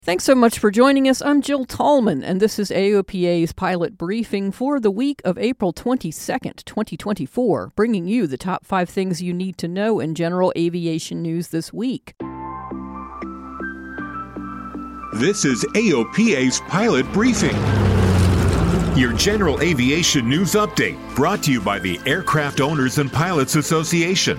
Thanks so much for joining us. I'm Jill Tallman, and this is AOPA's pilot briefing for the week of April 22nd, 2024, bringing you the top 5 things you need to know in general aviation news this week. This is AOPA's pilot briefing. Your general aviation news update, brought to you by the Aircraft Owners and Pilots Association.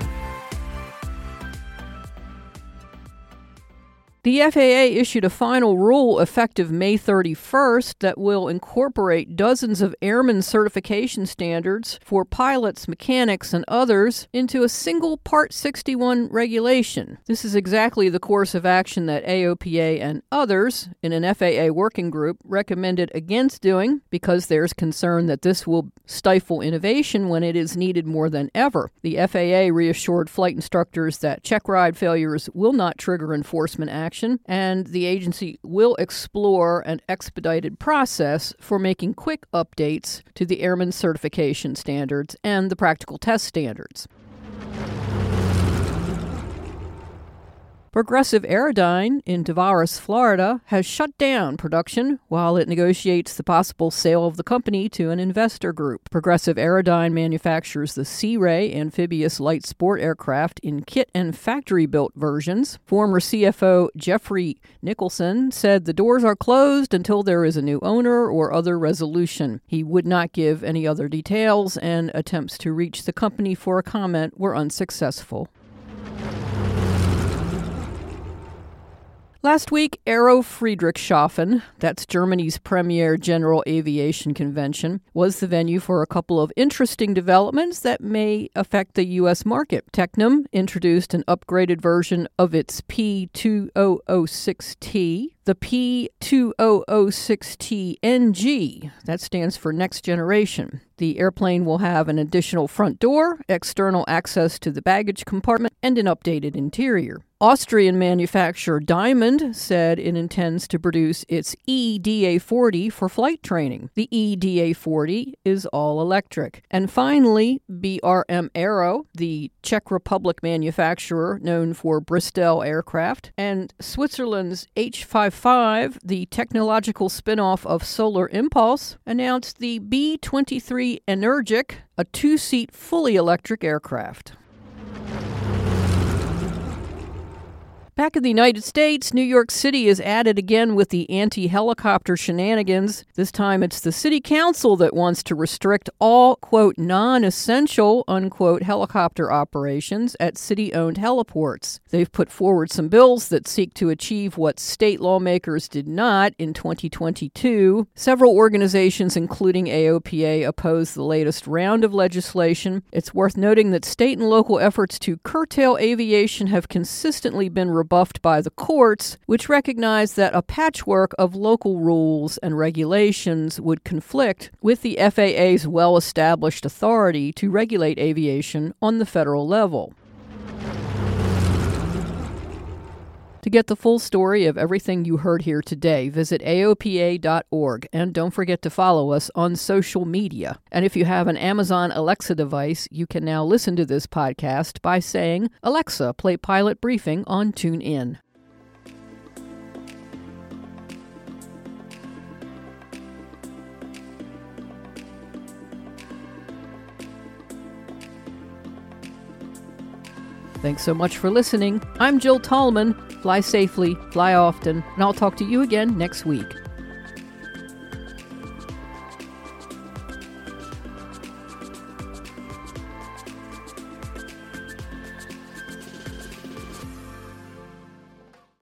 The FAA issued a final rule effective May 31st that will incorporate dozens of airman certification standards for pilots, mechanics, and others into a single Part 61 regulation. This is exactly the course of action that AOPA and others in an FAA working group recommended against doing because there's concern that this will stifle innovation when it is needed more than ever. The FAA reassured flight instructors that check ride failures will not trigger enforcement action, and the agency will explore an expedited process for making quick updates to the airman certification standards and the practical test standards. Progressive Aerodyne in Tavares, Florida, has shut down production while it negotiates the possible sale of the company to an investor group. Progressive Aerodyne manufactures the Sea Ray amphibious light sport aircraft in kit and factory-built versions. Former CFO Jeffrey Nicholson said the doors are closed until there is a new owner or other resolution. He would not give any other details, and attempts to reach the company for a comment were unsuccessful. Last week, Aero Friedrichshafen, that's Germany's premier general aviation convention, was the venue for a couple of interesting developments that may affect the U.S. market. Tecnam introduced an upgraded version of its P2006T, the P2006T-NG. That stands for Next Generation. The airplane will have an additional front door, external access to the baggage compartment, and an updated interior. Austrian manufacturer Diamond said it intends to produce its EDA-40 for flight training. The EDA-40 is all electric. And finally, BRM Aero, the Czech Republic manufacturer known for Bristol aircraft, and Switzerland's H55, the technological spin-off of Solar Impulse, announced the B-23 Energic, a 2-seat fully electric aircraft. Back in the United States, New York City is at it again with the anti-helicopter shenanigans. This time it's the city council that wants to restrict all, quote, non-essential, unquote, helicopter operations at city-owned heliports. They've put forward some bills that seek to achieve what state lawmakers did not in 2022. Several organizations, including AOPA, oppose the latest round of legislation. It's worth noting that state and local efforts to curtail aviation have consistently been rebuffed by the courts, which recognize that a patchwork of local rules and regulations would conflict with the FAA's well-established authority to regulate aviation on the federal level. To get the full story of everything you heard here today, visit AOPA.org, and don't forget to follow us on social media. And if you have an Amazon Alexa device, you can now listen to this podcast by saying, "Alexa, play Pilot Briefing on TuneIn." Thanks so much for listening. I'm Jill Tallman. Fly safely, fly often, and I'll talk to you again next week.